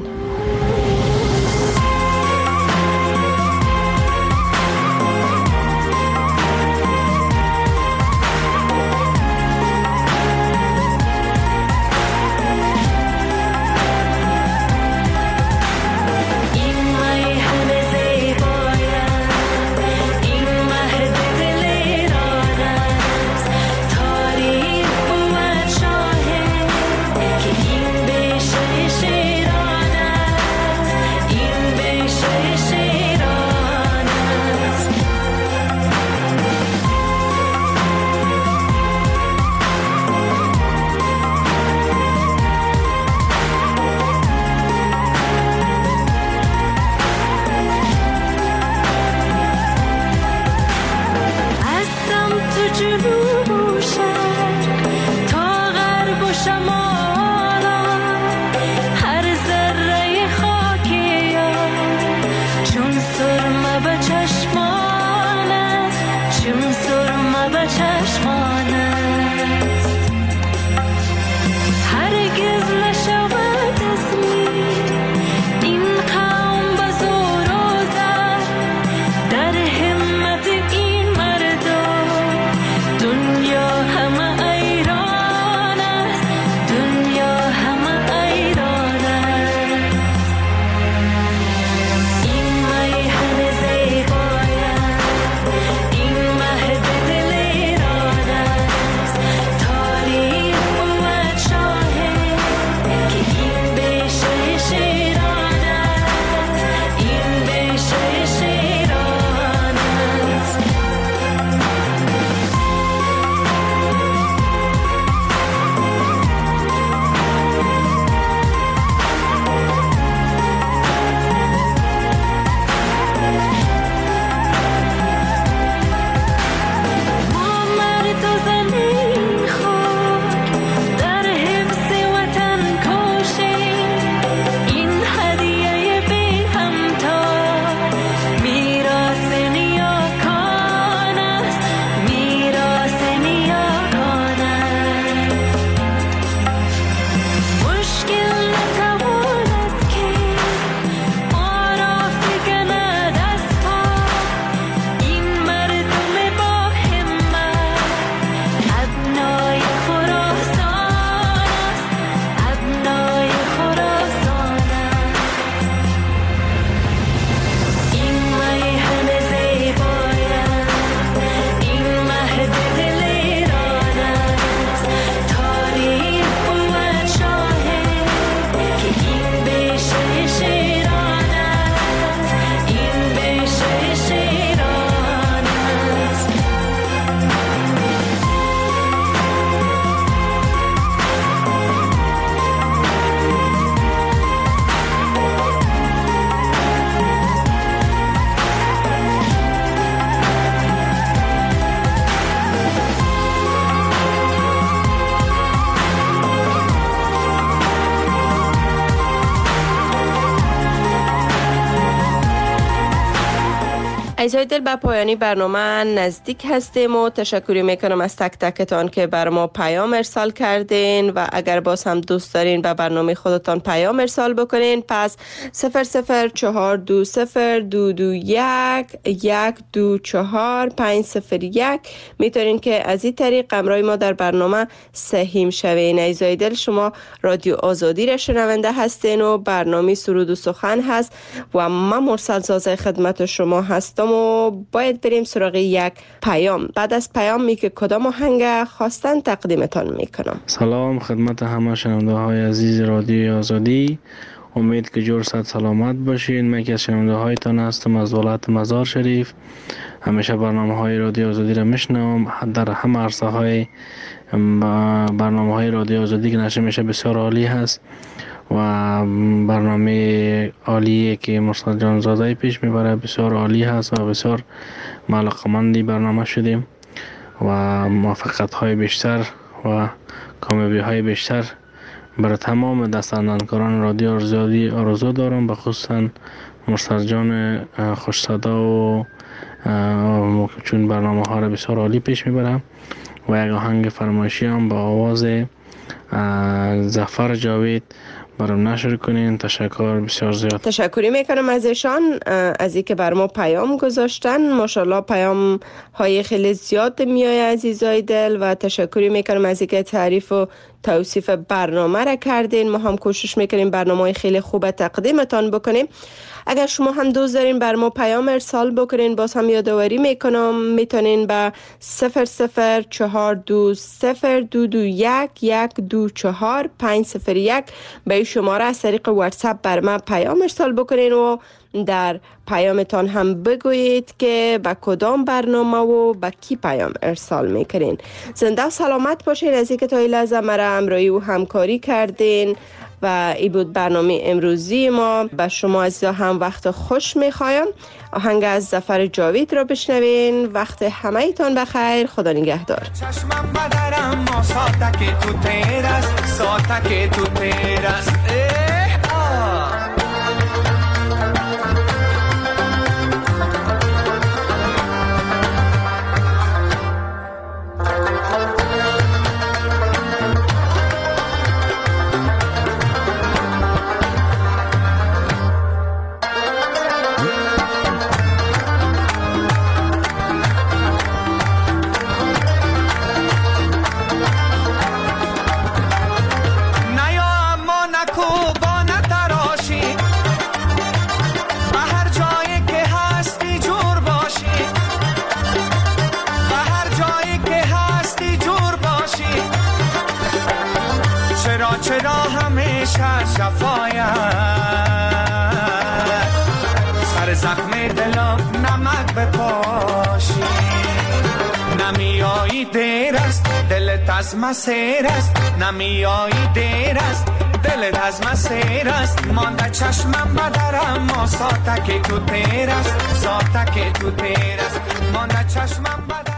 دنیا همه ایران است. عزیزای دل، به پایانی برنامه نزدیک هستیم و تشکری میکنم از تک تکتان که بر ما پیام ارسال کردین و اگر باز هم دوست دارین به برنامه خودتان پیام ارسال بکنین، پس 0042221124501 میتونین که از این طریق همراه ما در برنامه سهیم شوین. عزیزای دل، شما رادیو آزادی را شنونده هستین و برنامه سرود و سخن هست و من مرسل زازه خدمت شما هستم و باید بریم سراغ یک پیام. بعد از پیام که کدام آهنگ خواستن تقدیمتان میکنم. سلام خدمت همه شنونده های عزیز رادیو آزادی، امید که جور صد سلامت باشین. من که از شنونده هایتان هستم از ولایت مزار شریف. همیشه برنامه های رادیو آزادی را میشنوم در همه عرصه های برنامه های رادیو آزادی که نشه میشه بسیار عالی هست و برنامه عالیه که مرسل جان زاده پیش میبره بسیار عالی هست و بسیار علاقه‌مندی برنامه شدیم و موفقیت های بیشتر و کامیابی های بیشتر برای تمام دستاندرکاران رادیو آزادی آرزو دارم، به خصوصا مرسل جان خوش صدا و چون برنامه ها را بسیار عالی پیش میبرم و یک آهنگ فرمایشی هم با آواز ظفر جاوید برام نشر کنین. تشکر بسیار زیاد. تشکری میکنم از ایشان از اینکه بر ما پیام گذاشتن. ماشاءالله پیام های خیلی زیاد میاد عزیزای دل و تشکری میکنم از اینکه تعریف و توصیف برنامه را کردین. ما هم کوشش میکنیم برنامه خیلی خوب تقدیمتان بکنیم. اگر شما هم دوست دارین بر ما پیام ارسال بکنین، باز هم یادآوری میکنم میتونین به 004220221124501 به شماره از طریق واتساپ بر ما پیام ارسال بکنین و در پیامتان هم بگویید که به کدام برنامه و به کی پیام ارسال میکنین. زنده و سلامت باشین. از اینکه تا این لحظه مرا همراهی و همکاری کردین و این بود برنامه امروزی ما. به شما عزیزا هم وقت خوش میخوایم. آهنگ از ظفر جاوید را بشنوین. وقت همه ایتان بخیر. خدا نگهدار. چشمم بدرم ما ساعته تو تیرست، ساعته تو تیرست. چرا همیشه شفایم سر زخم دلم نمک بپاشی، نمیایی دیر است دلت از مسیر است، نمیایی دیر است دلت از مسیر است. مانده چشمم بدرم ما ساعته که تو تیر است، ساعته که تو تیر است. مانده چشمم بدرم